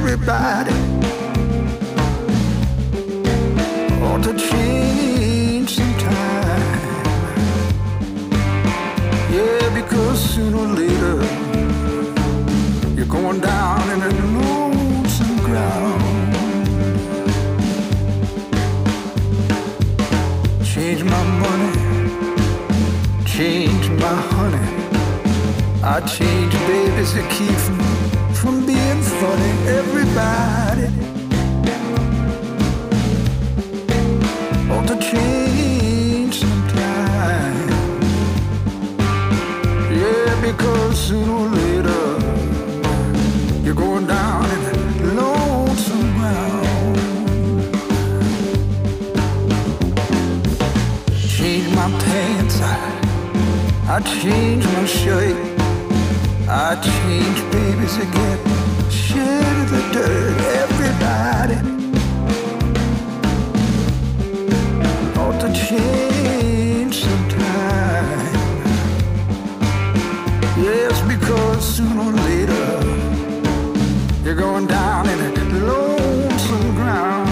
everybody ought to change sometime. Yeah, because sooner or later you're going down in a lonesome ground. Change my money, change my honey. I change babies to keep from being funny. Everybody ought to change sometime. Yeah, because sooner or later you're going down in a lonesome ground. Change my pants, I change my shirt. I change babies again, shed the dirt. Everybody ought to change sometime. Yes, because sooner or later you're going down in a lonesome ground.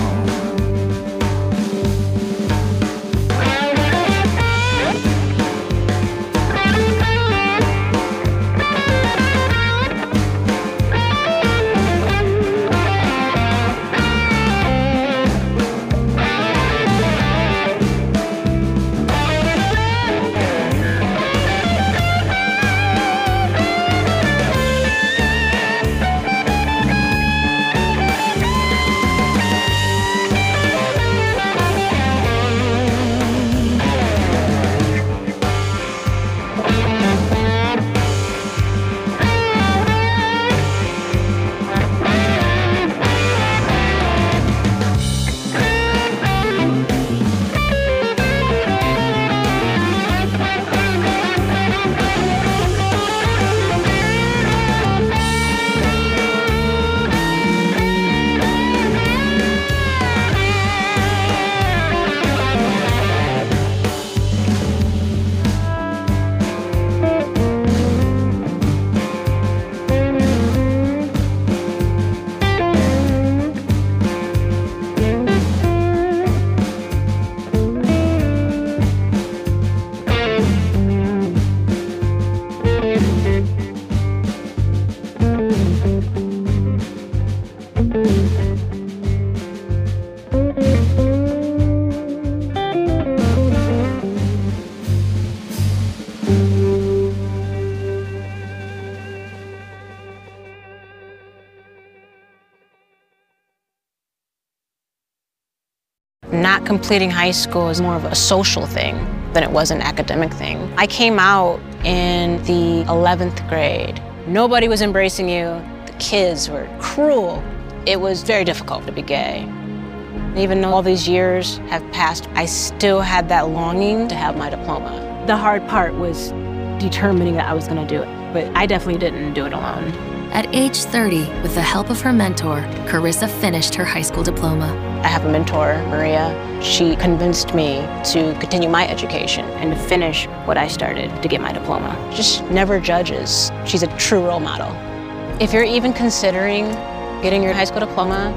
Not completing high school is more of a social thing than it was an academic thing. I came out in the 11th grade. Nobody was embracing you. The kids were cruel. It was very difficult to be gay. Even though all these years have passed, I still had that longing to have my diploma. The hard part was determining that I was going to do it, but I definitely didn't do it alone. At age 30, with the help of her mentor, Carissa finished her high school diploma. I have a mentor, Maria. She convinced me to continue my education and to finish what I started to get my diploma. Just never judges. She's a true role model. If you're even considering getting your high school diploma,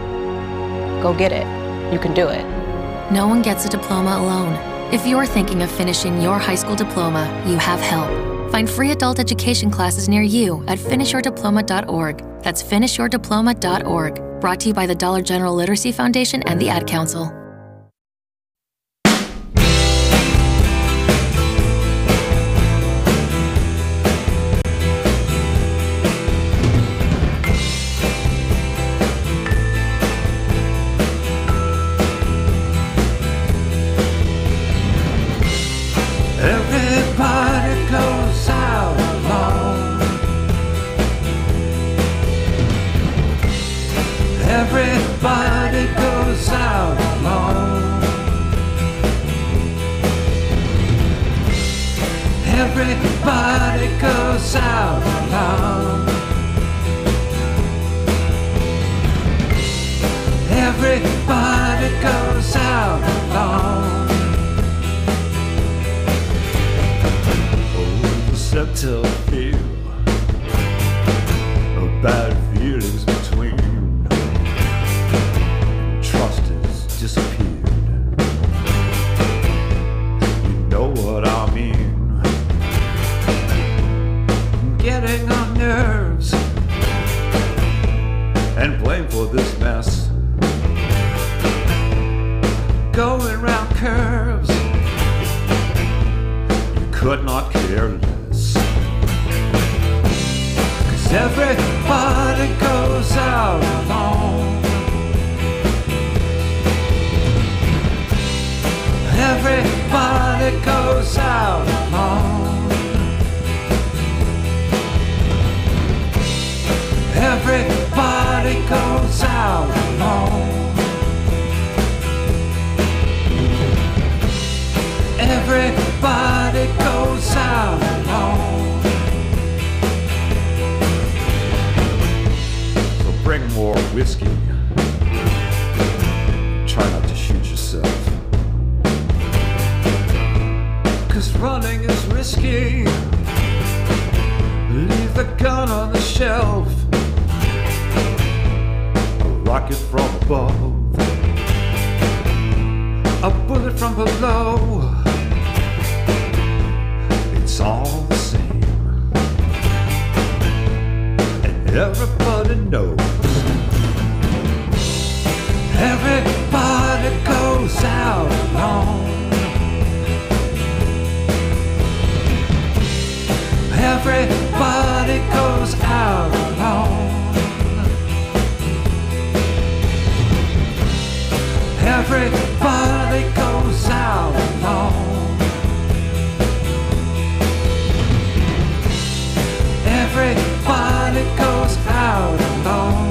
go get it. You can do it. No one gets a diploma alone. If you're thinking of finishing your high school diploma, you have help. Find free adult education classes near you at finishyourdiploma.org. That's finishyourdiploma.org. Brought to you by the Dollar General Literacy Foundation and the Ad Council. Everybody goes out alone. Everybody goes out alone. Everybody goes out alone. Everybody goes out alone. Subtle feel of bad feelings between risky. Try not to shoot yourself. 'Cause running is risky. Leave the gun on the shelf. A rocket from above. A bullet from below. It's all the same. And everybody knows. Everybody goes out alone. Everybody goes out alone. Everybody goes out alone. Everybody goes out alone.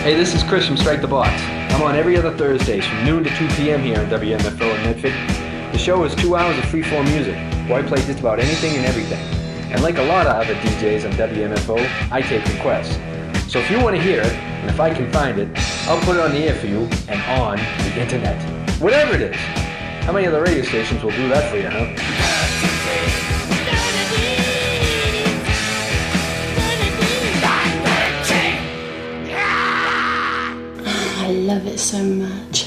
Hey, this is Chris from Strike the Box. I'm on every other Thursdays from noon to 2 p.m. here on WMFO in Medford. The show is 2 hours of free-form music, where I play just about anything and everything. And like a lot of other DJs on WMFO, I take requests. So if you want to hear it, and if I can find it, I'll put it on the air for you and on the internet. Whatever it is. How many other radio stations will do that for you, huh? I love it so much.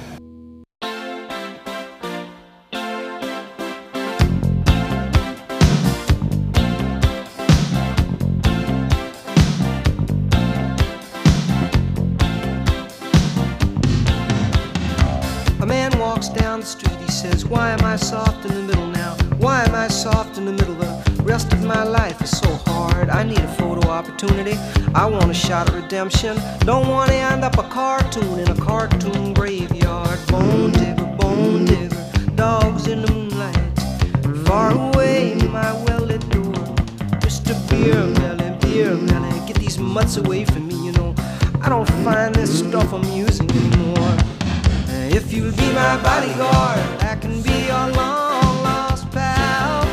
A man walks down the street, he says, why am I soft in the middle now? Why am I soft in the middle? The rest of my life is so hard. I need a photo opportunity. I want a shot at redemption. Don't want to end up a cartoon in a cartoon graveyard. Bone digger, dogs in the moonlight. Far away, my well-lit door. Mr. Beer Melly, get these mutts away from me, you know. I don't find this stuff amusing anymore. If you'll be my bodyguard, I can be your long-lost pal.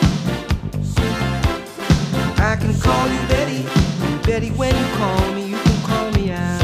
I can call you Betty, and Betty, when you call me, you can call me out.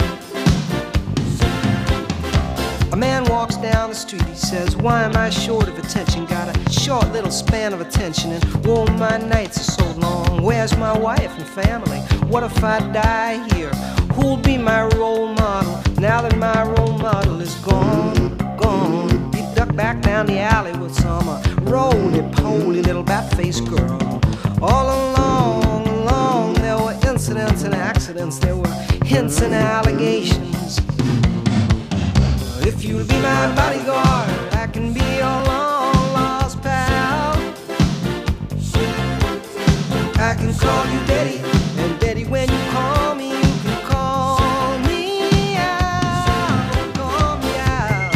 A man walks down the street, he says, why am I short of attention? Got a short little span of attention, and whoa, my nights are so long. Where's my wife and family? What if I die here? Who'll be my role model now that my role model is gone? He ducked back down the alley with some roly-poly little bat-faced girl. All along, there were incidents and accidents, there were hints and allegations. If you'll be my bodyguard, I can be your long-lost pal. I can call you Betty, and Betty, when you call me, you can call me out, call me out.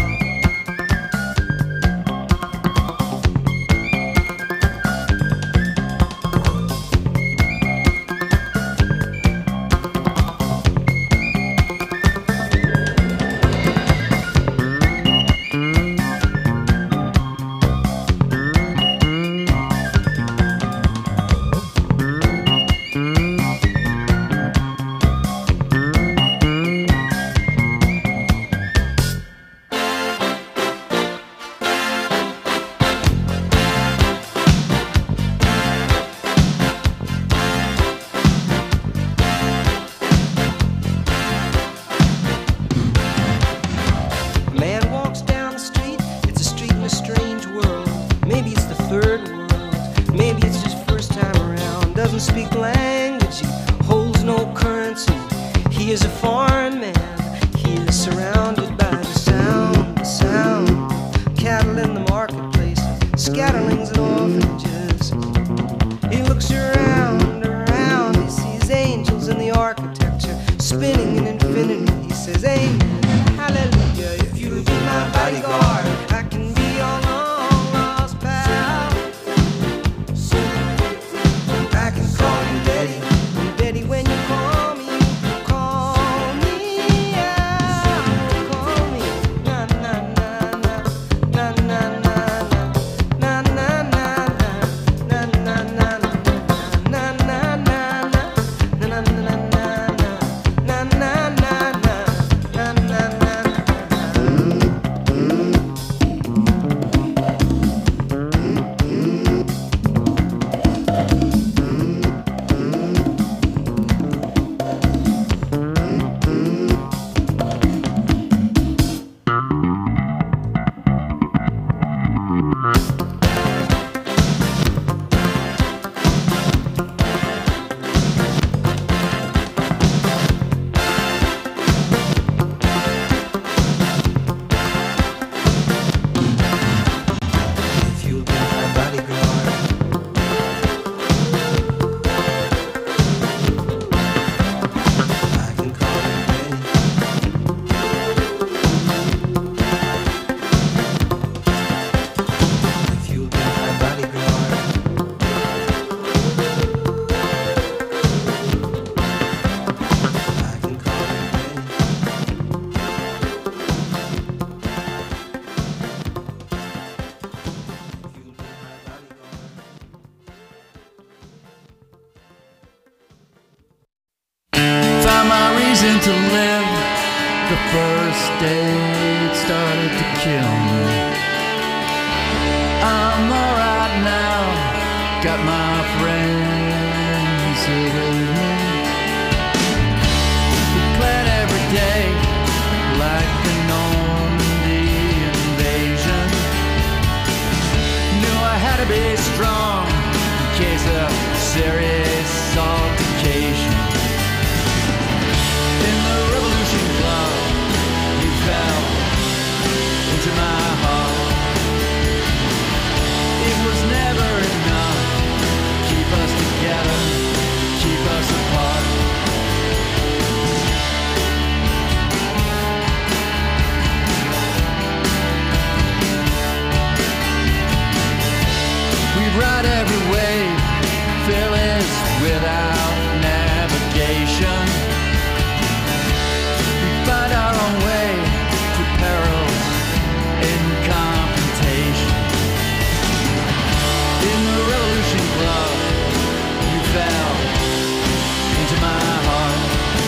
Na na got my friends with me. We plan every day like the Normandy invasion. Knew I had to be strong in case of serious altercation. In the Revolution Club, you fell into my heart. It was never enough to keep us together, keep us apart. We'd ride every wave, fearless without navigation. We'd find our own way through perils and confrontation. In the Revolution Club, you fell into my heart.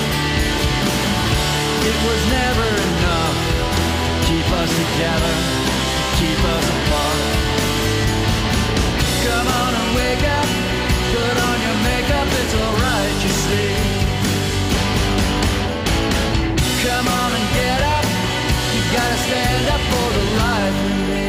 It was never enough to keep us together, keep us apart. Come on and wake up, put on your makeup, it's alright, you see. Come on and get up, you gotta stand up for the life in me.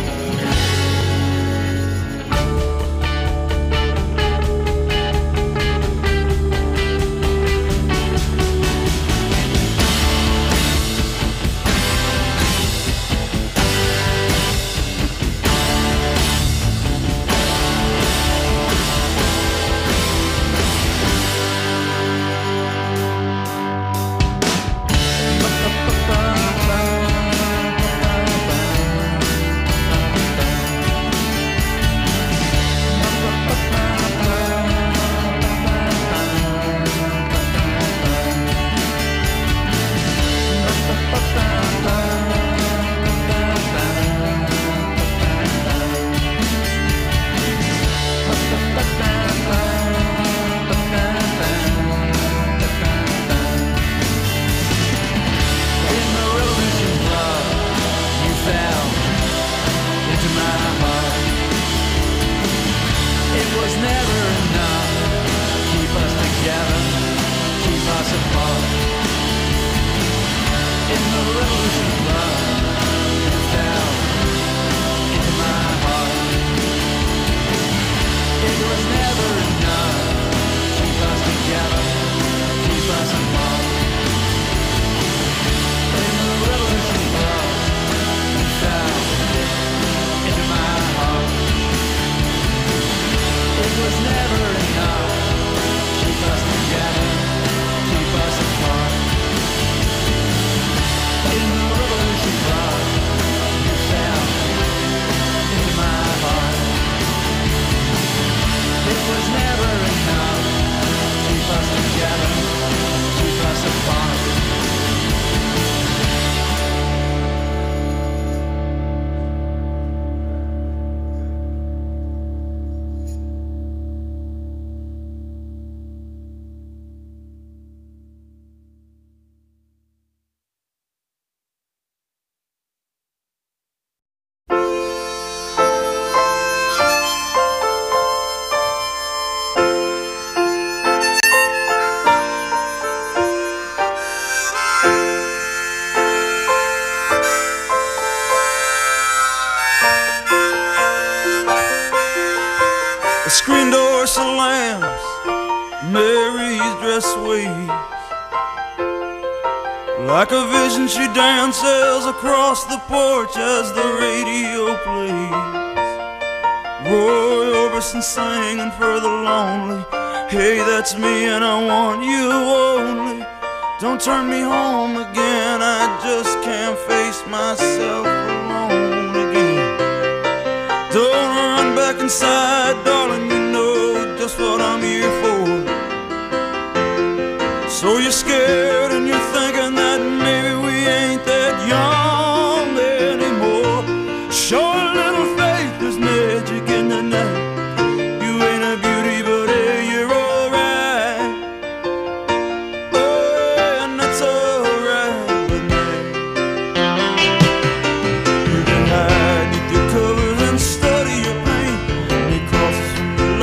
The screen door slams, Mary's dress waves. Like a vision she dances across the porch as the radio plays. Roy Orbison singing for the lonely. Hey, that's me and I want you only. Don't turn me home again, I just can't face myself alone again. Don't run back inside, darling, you know just what I'm here for. So you're scared and you're thinking that maybe we ain't that young anymore. Show a little faith, there's magic in the night. You ain't a beauty, but hey, you're alright. Oh yeah, and that's alright with me. You can hide beneath your covers and study your pain. And he crosses from your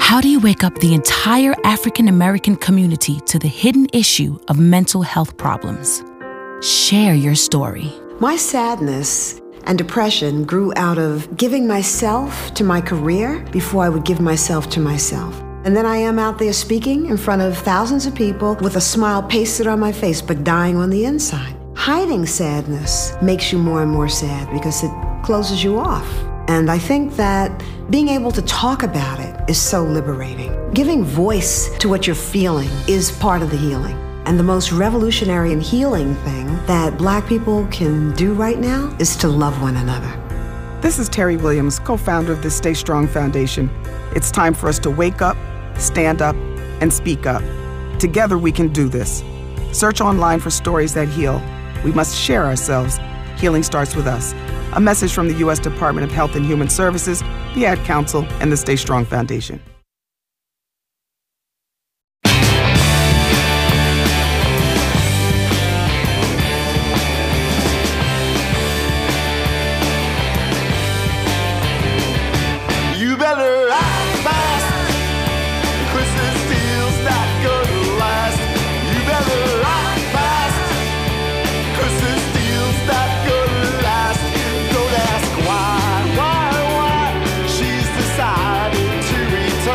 How do you wake up the entire African American community to the hidden issue of mental health problems? Share your story. My sadness and depression grew out of giving myself to my career before I would give myself to myself. And then I am out there speaking in front of thousands of people with a smile pasted on my face, but dying on the inside. Hiding sadness makes you more and more sad because it closes you off. And I think that being able to talk about it is so liberating. Giving voice to what you're feeling is part of the healing. And the most revolutionary and healing thing that Black people can do right now is to love one another. This is Terry Williams, co-founder of the Stay Strong Foundation. It's time for us to wake up, stand up, and speak up. Together we can do this. Search online for stories that heal. We must share ourselves. Healing starts with us. A message from the U.S. Department of Health and Human Services, the Ad Council, and the Stay Strong Foundation. You better act fast, 'cause this deal's not gonna last. You better act fast, 'cause this deal's not gonna last. Don't ask why she's decided to return.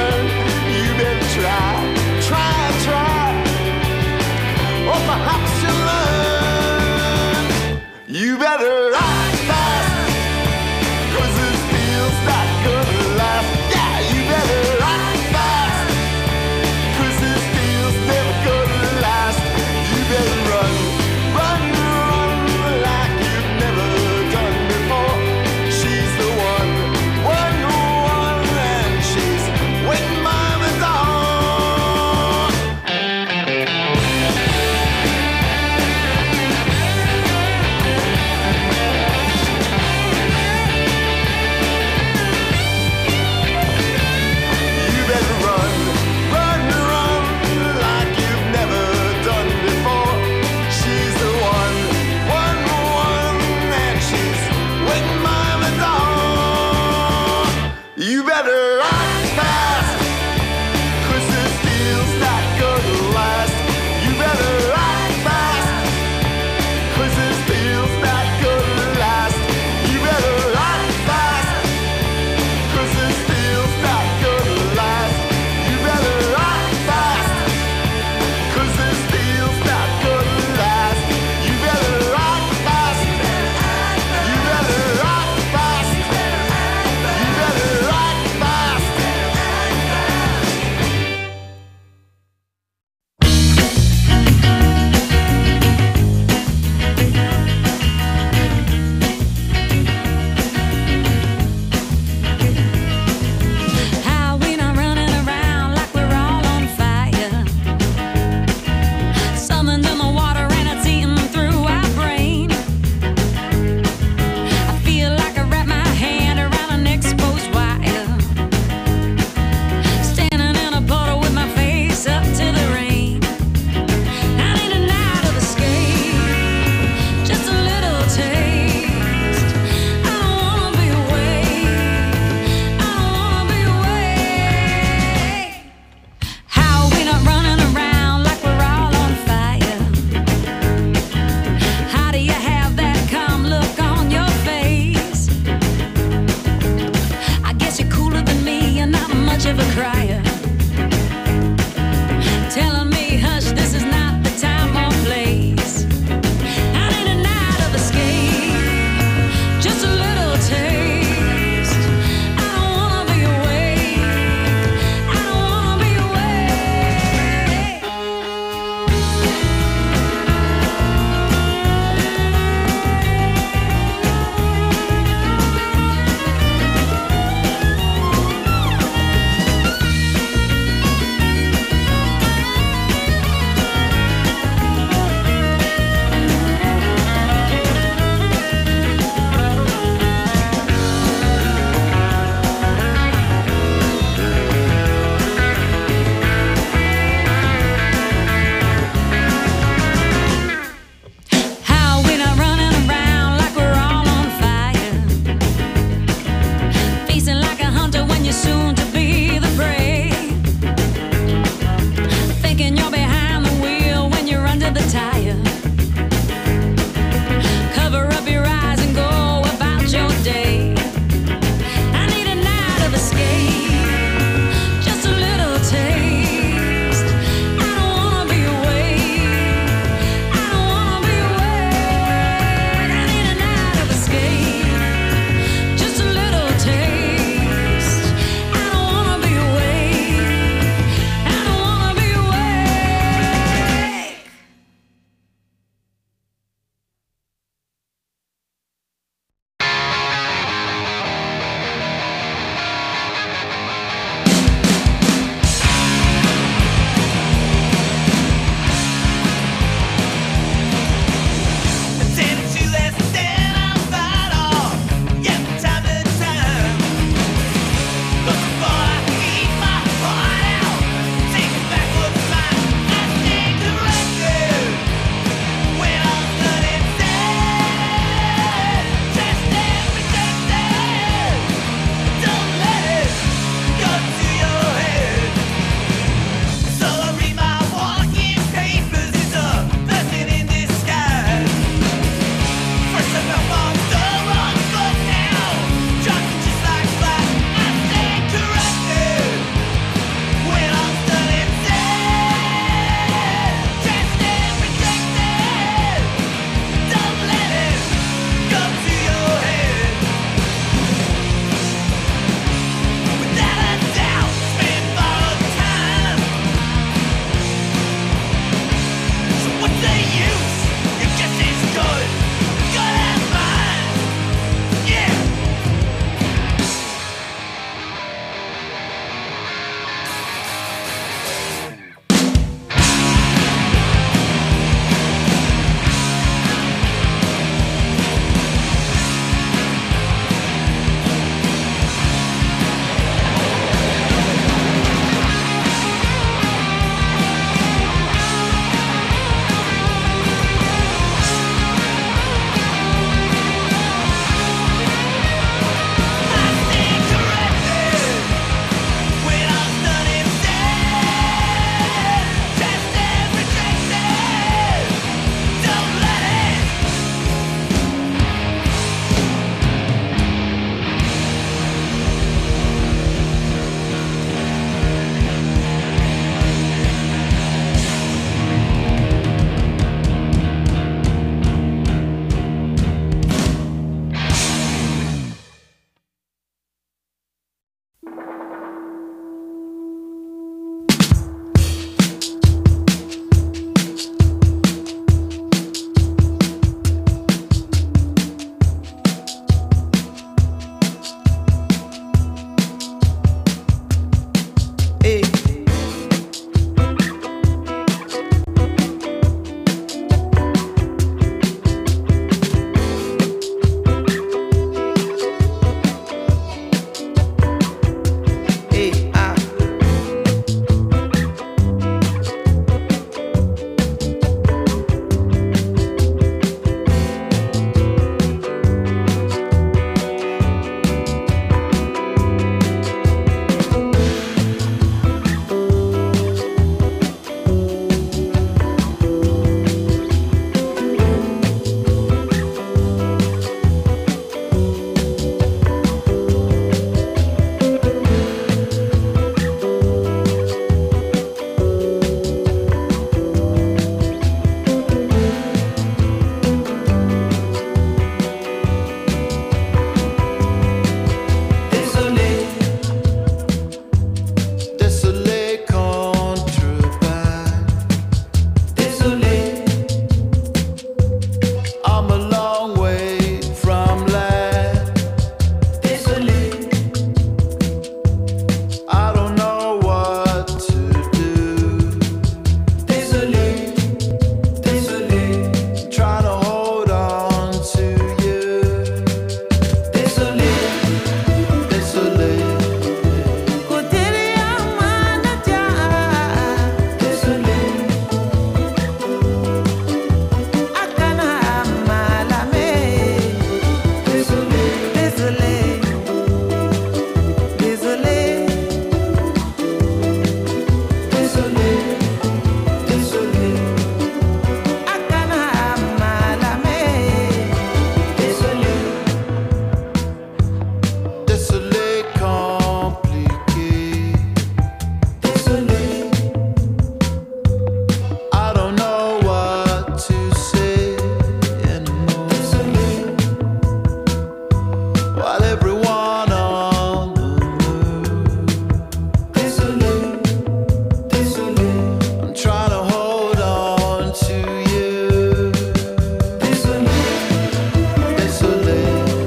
while everyone on the move. Désolé, désolé, I'm trying to hold on to you. Désolé, désolé.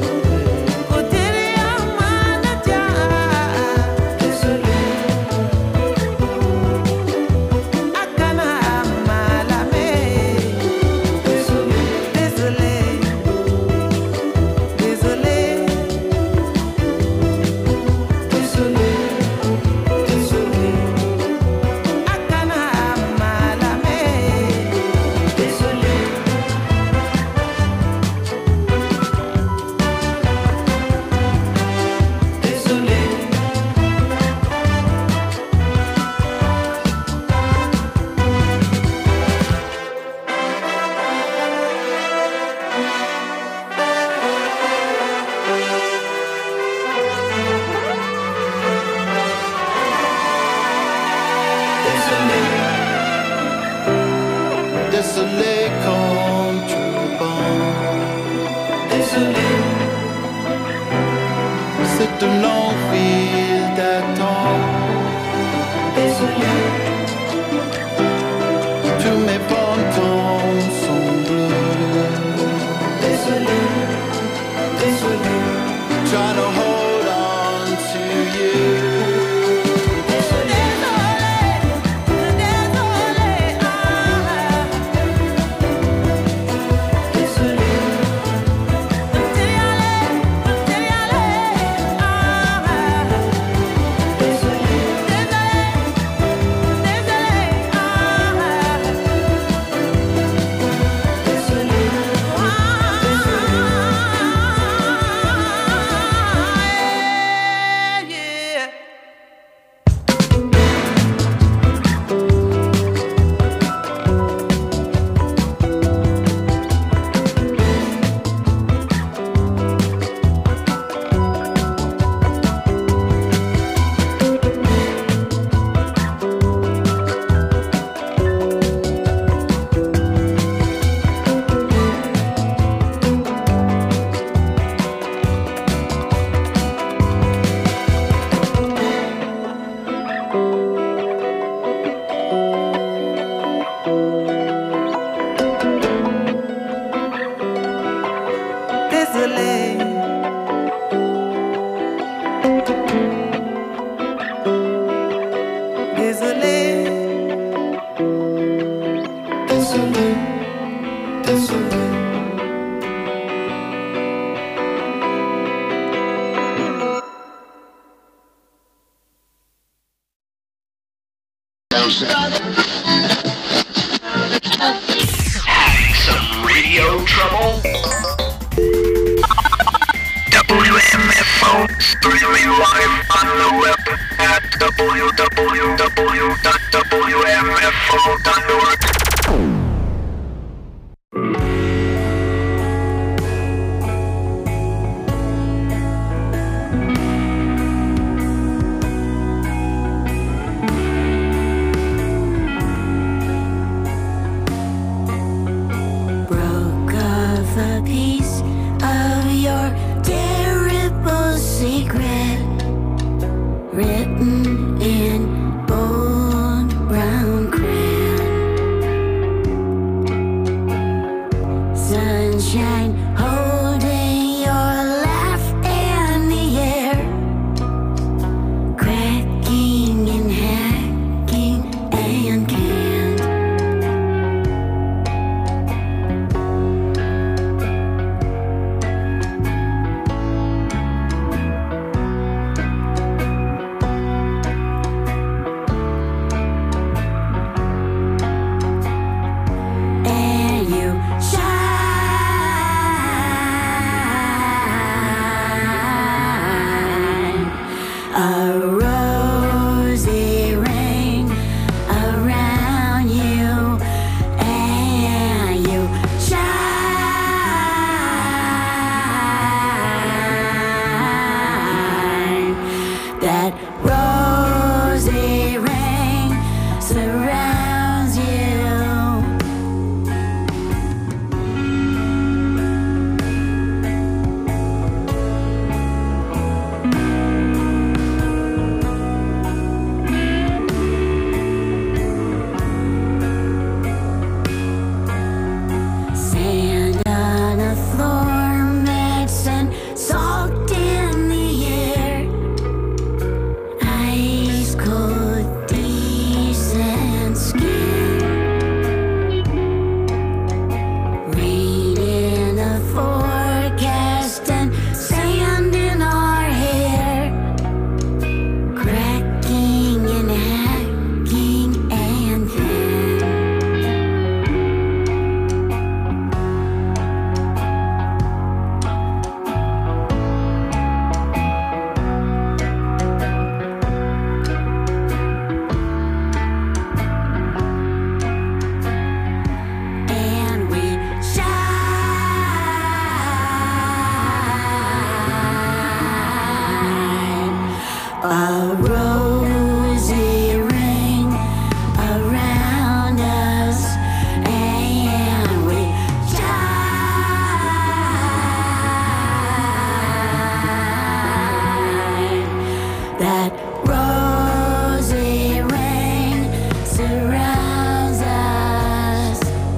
Désolé contre bon. Désolé, c'est un long fil d'attente. Désolé, tous mes fantômes sont bleus. Désolé, désolé, trying to hold on to you. Having some radio trouble? WMFO streaming live on the web at www.wmfo.org. Written in bold brown crayon. That rosy ring surrounds us.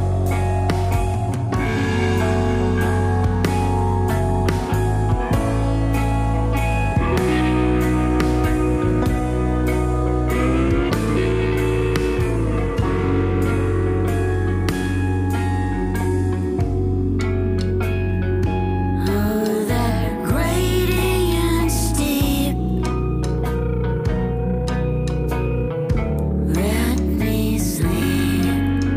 Oh, that gradient steep. Let me sleep.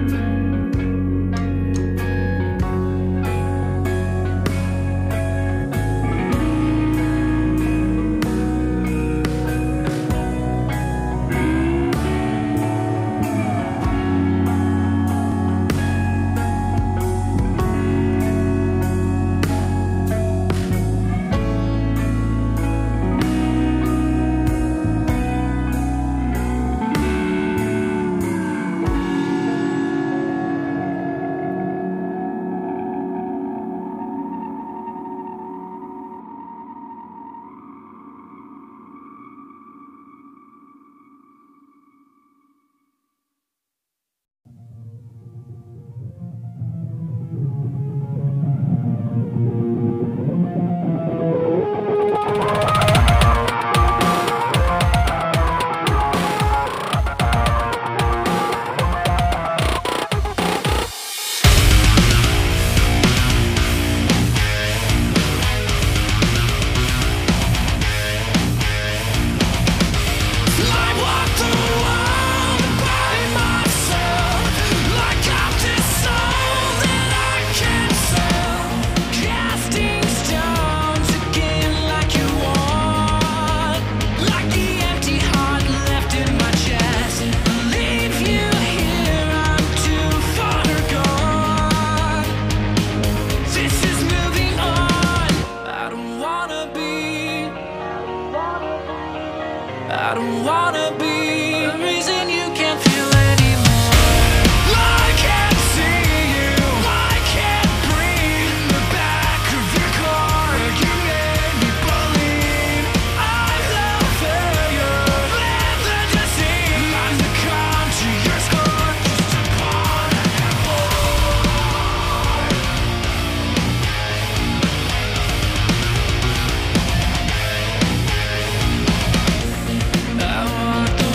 I don't wanna be the reason you can't feel anymore. I can't see you, I can't breathe. In the back of your car, you made me believe I'm the failure, live the deceit. I'm the con to your score, just a pawn and I walked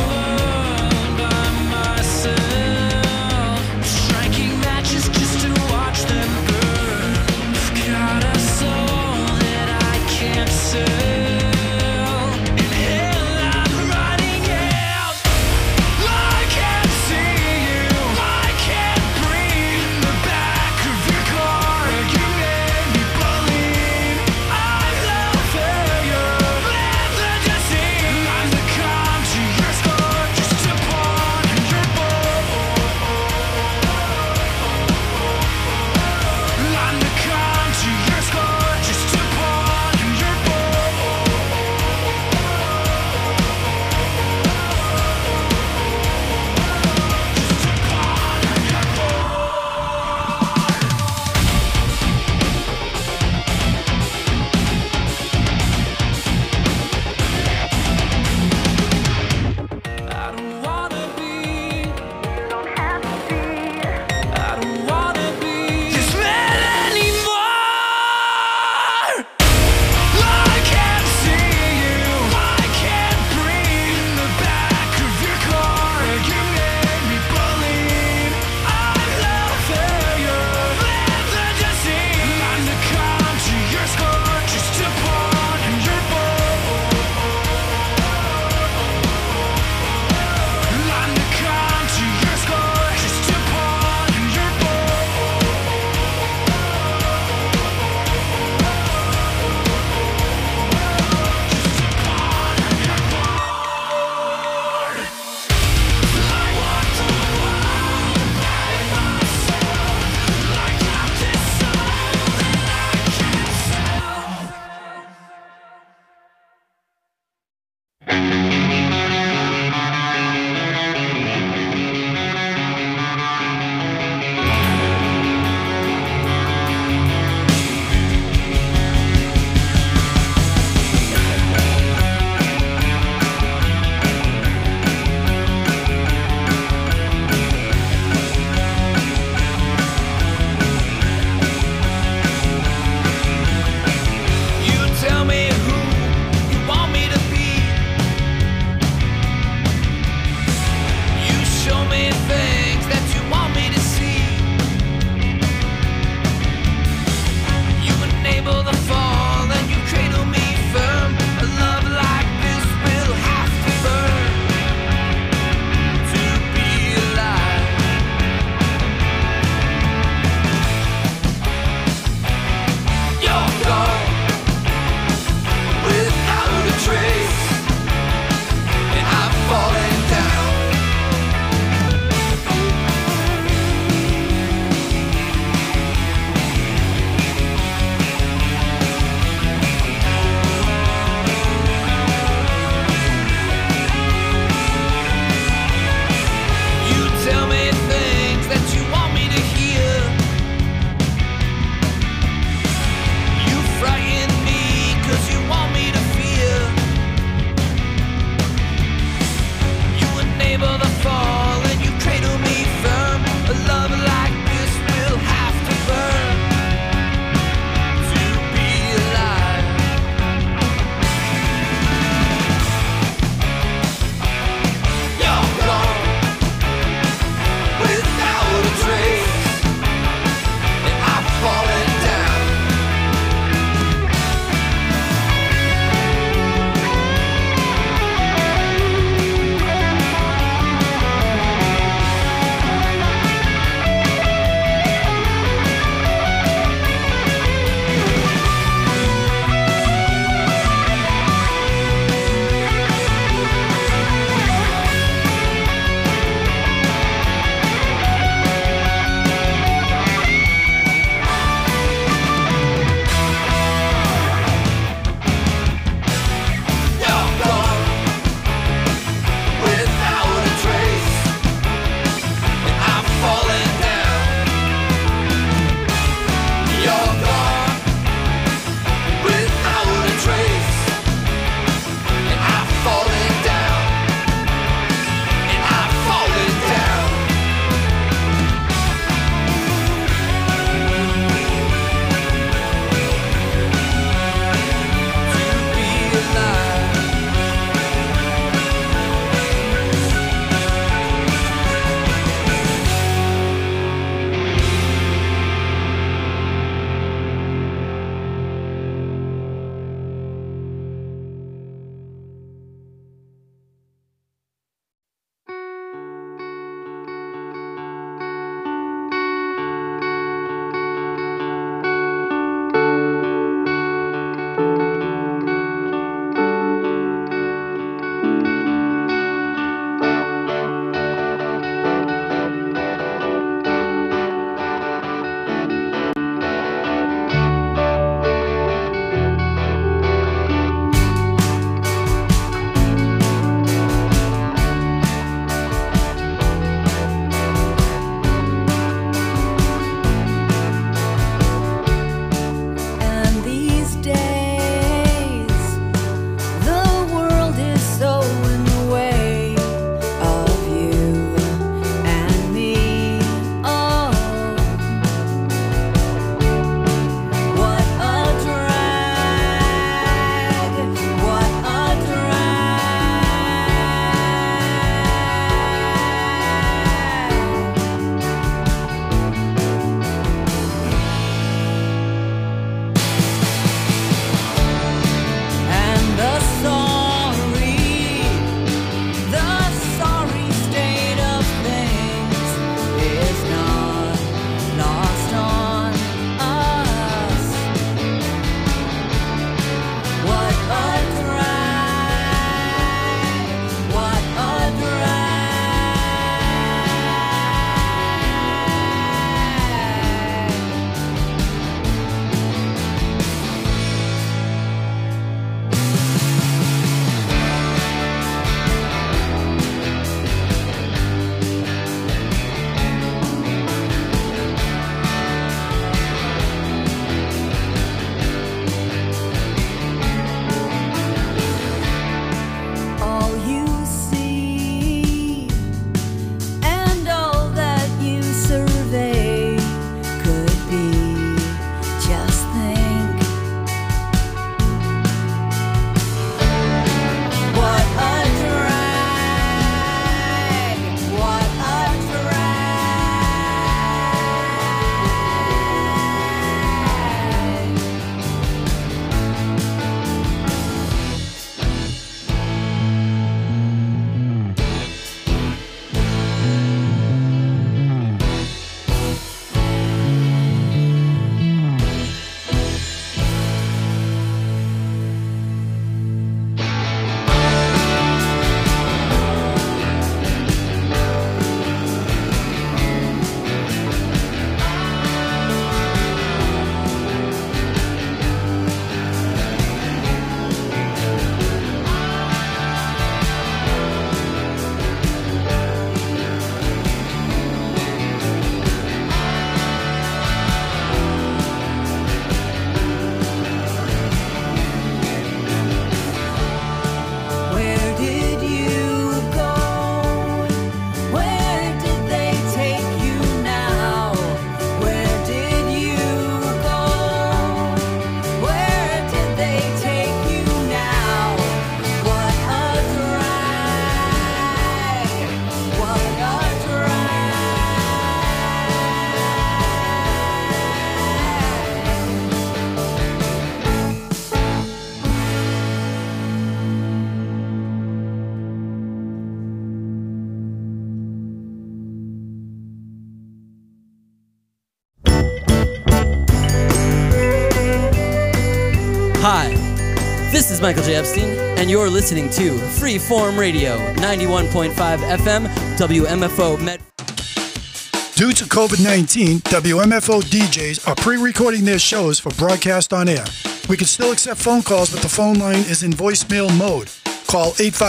This is Michael J. Epstein, and you're listening to Freeform Radio, 91.5 FM, WMFO Met. Due to COVID-19, WMFO DJs are pre-recording their shows for broadcast on air. We can still accept phone calls, but the phone line is in voicemail mode. Call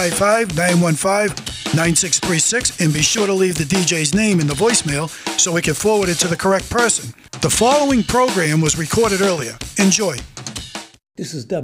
855-915-9636 and be sure to leave the DJ's name in the voicemail so we can forward it to the correct person. The following program was recorded earlier. Enjoy. This is